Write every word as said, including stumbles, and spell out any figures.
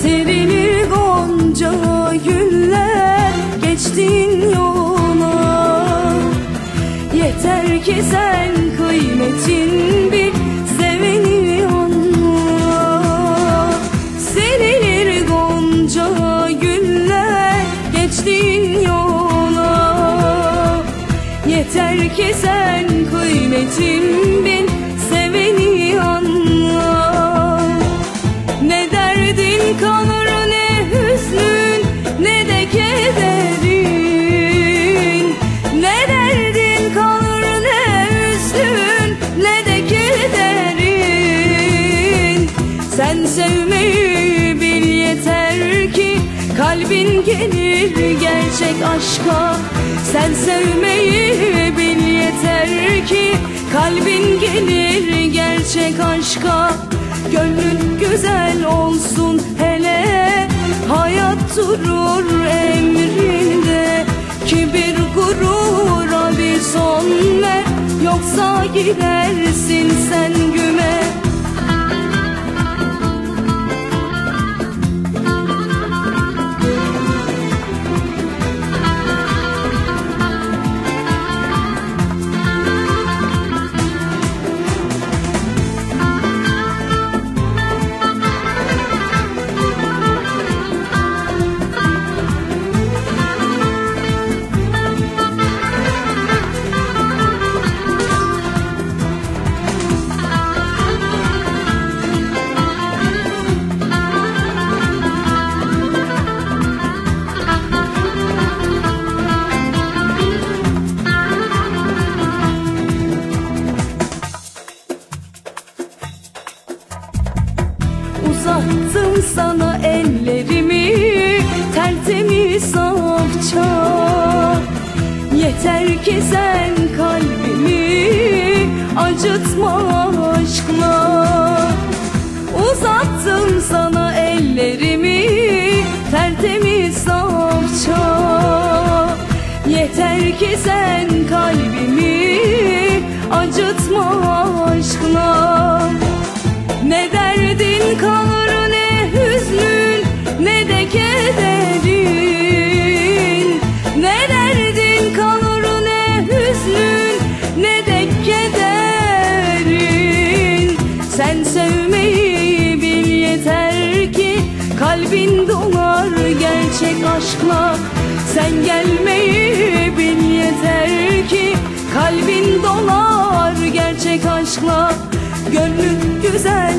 Serilir gonca güller geçtiğin yola. Yeter ki sen kıymetin bil, seveni anla. Serilir gonca güller geçtiğin yola. Yeter ki sen kıymetin bil, seveni anla. Ne derdin kalır ne hüznün ne de kederin. Ne derdin kalır ne hüznün ne de kederin. Sen sevmeyi bil yeter ki kalbin gelir gerçek aşka. Sen sevmeyi bil yeter ki kalbin gelir gerçek aşka. Gönlün güzel olsun hele, hayat durur emrinde. Kibir gurura bir son ver, yoksa gidersin sen güme. Uzattım sana ellerimi tertemiz safça. Yeter ki sen kalbimi acıtma aşkla. Uzattım sana ellerimi tertemiz safça. Yeter ki sen kalbimi acıtma aşkla. Ne derdin kalır ne hüznün ne de kederin. Ne derdin kalır ne hüznün ne de kederin. Sen sevmeyi bil yeter ki kalbin dolar gerçek aşkla. Sen gelmeyi bil yeter ki kalbin dolar gerçek aşkla. Gönlün güzel